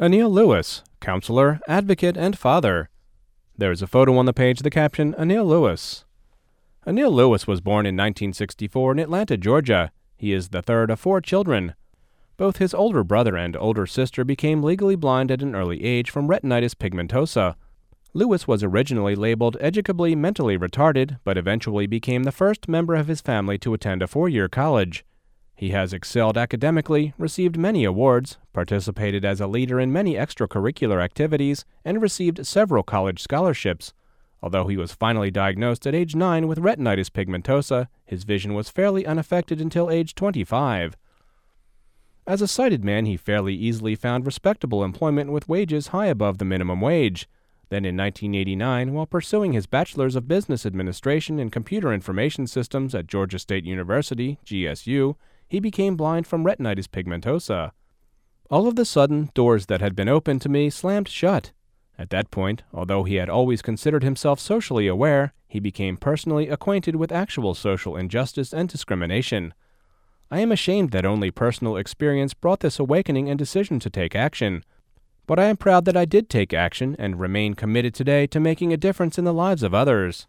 Anil Lewis, counselor, advocate, and father. There is a photo on the page, the caption, Anil Lewis. Anil Lewis was born in 1964 in Atlanta, Georgia. He is the third of 4 children. Both his older brother and older sister became legally blind at an early age from retinitis pigmentosa. Lewis was originally labeled educably mentally retarded, but eventually became the first member of his family to attend a 4-year college. He has excelled academically, received many awards, participated as a leader in many extracurricular activities, and received several college scholarships. Although he was finally diagnosed at age 9 with retinitis pigmentosa, his vision was fairly unaffected until age 25. As a sighted man, he fairly easily found respectable employment with wages high above the minimum wage. Then in 1989, while pursuing his Bachelor's of Business Administration in Computer Information Systems at Georgia State University, GSU, he became blind from retinitis pigmentosa. All of a sudden, doors that had been open to me slammed shut. At that point, although he had always considered himself socially aware, he became personally acquainted with actual social injustice and discrimination. I am ashamed that only personal experience brought this awakening and decision to take action. But I am proud that I did take action and remain committed today to making a difference in the lives of others.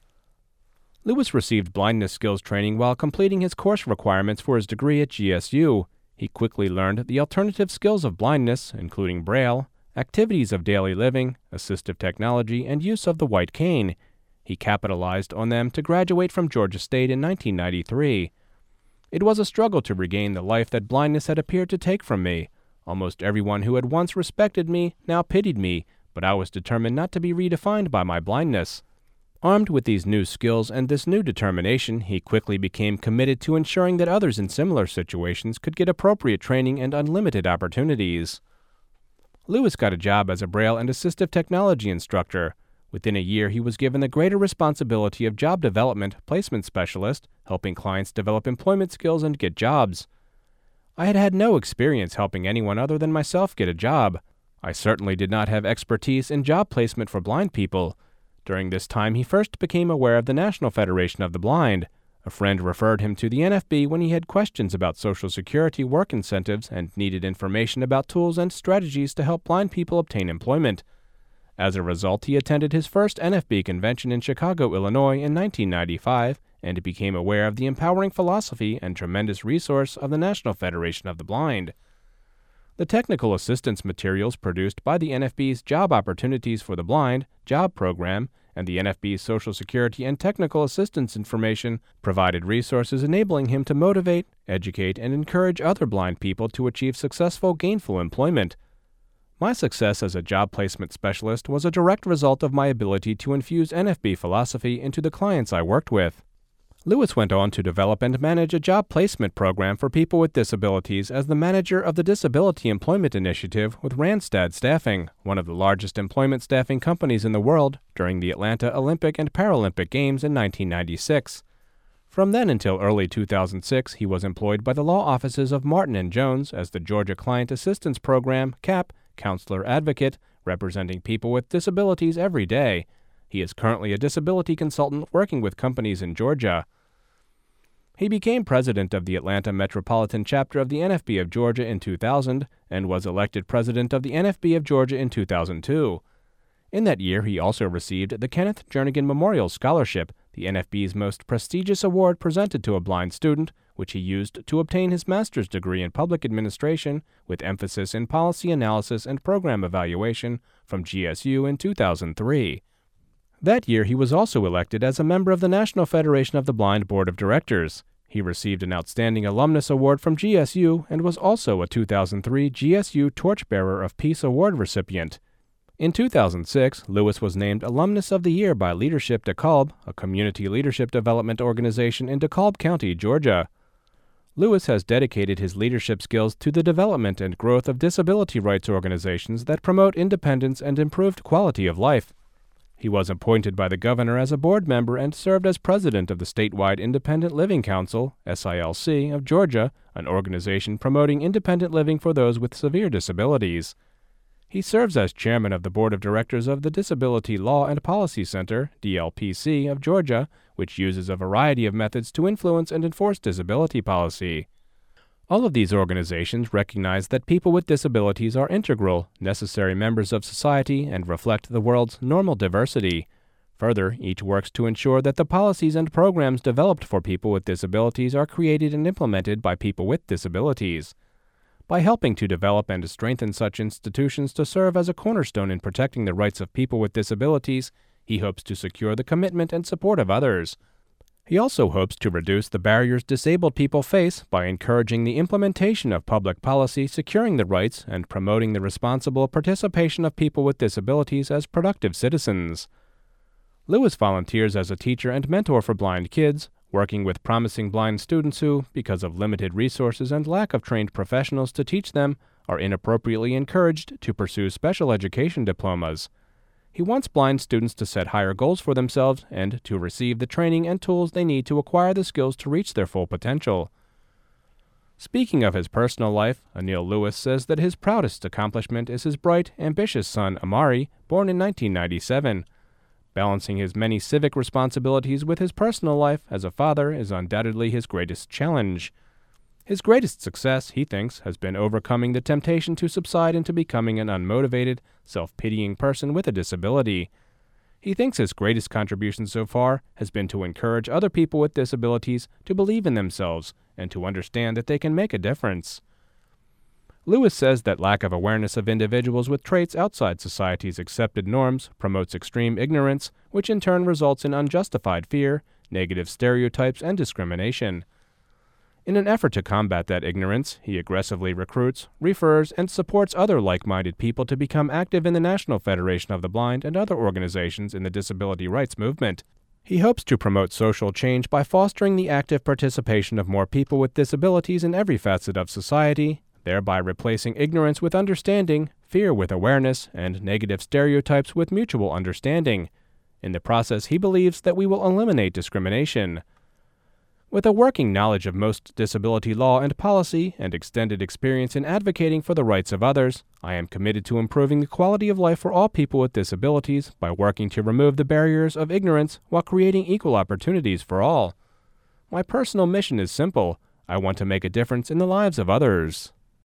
Lewis received blindness skills training while completing his course requirements for his degree at GSU. He quickly learned the alternative skills of blindness, including Braille, activities of daily living, assistive technology, and use of the white cane. He capitalized on them to graduate from Georgia State in 1993. It was a struggle to regain the life that blindness had appeared to take from me. Almost everyone who had once respected me now pitied me, but I was determined not to be redefined by my blindness. Armed with these new skills and this new determination, he quickly became committed to ensuring that others in similar situations could get appropriate training and unlimited opportunities. Lewis got a job as a Braille and assistive technology instructor. Within a year, he was given the greater responsibility of job development placement specialist, helping clients develop employment skills and get jobs. I had had no experience helping anyone other than myself get a job. I certainly did not have expertise in job placement for blind people. During this time, he first became aware of the National Federation of the Blind. A friend referred him to the NFB when he had questions about Social Security work incentives and needed information about tools and strategies to help blind people obtain employment. As a result, he attended his first NFB convention in Chicago, Illinois in 1995 and became aware of the empowering philosophy and tremendous resource of the National Federation of the Blind. The technical assistance materials produced by the NFB's Job Opportunities for the Blind job program and the NFB's Social Security and Technical Assistance information provided resources enabling him to motivate, educate, and encourage other blind people to achieve successful, gainful employment. My success as a job placement specialist was a direct result of my ability to infuse NFB philosophy into the clients I worked with. Lewis went on to develop and manage a job placement program for people with disabilities as the manager of the Disability Employment Initiative with Randstad Staffing, one of the largest employment staffing companies in the world, during the Atlanta Olympic and Paralympic Games in 1996. From then until early 2006, he was employed by the law offices of Martin & Jones as the Georgia Client Assistance Program, CAP, counselor advocate, representing people with disabilities every day. He is currently a disability consultant working with companies in Georgia. He became president of the Atlanta Metropolitan Chapter of the NFB of Georgia in 2000 and was elected president of the NFB of Georgia in 2002. In that year, he also received the Kenneth Jernigan Memorial Scholarship, the NFB's most prestigious award presented to a blind student, which he used to obtain his master's degree in public administration with emphasis in policy analysis and program evaluation from GSU in 2003. That year, he was also elected as a member of the National Federation of the Blind Board of Directors. He received an Outstanding Alumnus Award from GSU and was also a 2003 GSU Torchbearer of Peace Award recipient. In 2006, Lewis was named Alumnus of the Year by Leadership DeKalb, a community leadership development organization in DeKalb County, Georgia. Lewis has dedicated his leadership skills to the development and growth of disability rights organizations that promote independence and improved quality of life. He was appointed by the governor as a board member and served as president of the statewide Independent Living Council, SILC, of Georgia, an organization promoting independent living for those with severe disabilities. He serves as chairman of the board of directors of the Disability Law and Policy Center, DLPC, of Georgia, which uses a variety of methods to influence and enforce disability policy. All of these organizations recognize that people with disabilities are integral, necessary members of society and reflect the world's normal diversity. Further, each works to ensure that the policies and programs developed for people with disabilities are created and implemented by people with disabilities. By helping to develop and to strengthen such institutions to serve as a cornerstone in protecting the rights of people with disabilities, he hopes to secure the commitment and support of others. He also hopes to reduce the barriers disabled people face by encouraging the implementation of public policy securing the rights and promoting the responsible participation of people with disabilities as productive citizens. Lewis volunteers as a teacher and mentor for blind kids, working with promising blind students who, because of limited resources and lack of trained professionals to teach them, are inappropriately encouraged to pursue special education diplomas. He wants blind students to set higher goals for themselves and to receive the training and tools they need to acquire the skills to reach their full potential. Speaking of his personal life, Anil Lewis says that his proudest accomplishment is his bright, ambitious son, Amari, born in 1997. Balancing his many civic responsibilities with his personal life as a father is undoubtedly his greatest challenge. His greatest success, he thinks, has been overcoming the temptation to subside into becoming an unmotivated, self-pitying person with a disability. He thinks his greatest contribution so far has been to encourage other people with disabilities to believe in themselves and to understand that they can make a difference. Lewis says that lack of awareness of individuals with traits outside society's accepted norms promotes extreme ignorance, which in turn results in unjustified fear, negative stereotypes, and discrimination. In an effort to combat that ignorance, he aggressively recruits, refers, and supports other like-minded people to become active in the National Federation of the Blind and other organizations in the disability rights movement. He hopes to promote social change by fostering the active participation of more people with disabilities in every facet of society, thereby replacing ignorance with understanding, fear with awareness, and negative stereotypes with mutual understanding. In the process, he believes that we will eliminate discrimination. With a working knowledge of most disability law and policy and extended experience in advocating for the rights of others, I am committed to improving the quality of life for all people with disabilities by working to remove the barriers of ignorance while creating equal opportunities for all. My personal mission is simple. I want to make a difference in the lives of others.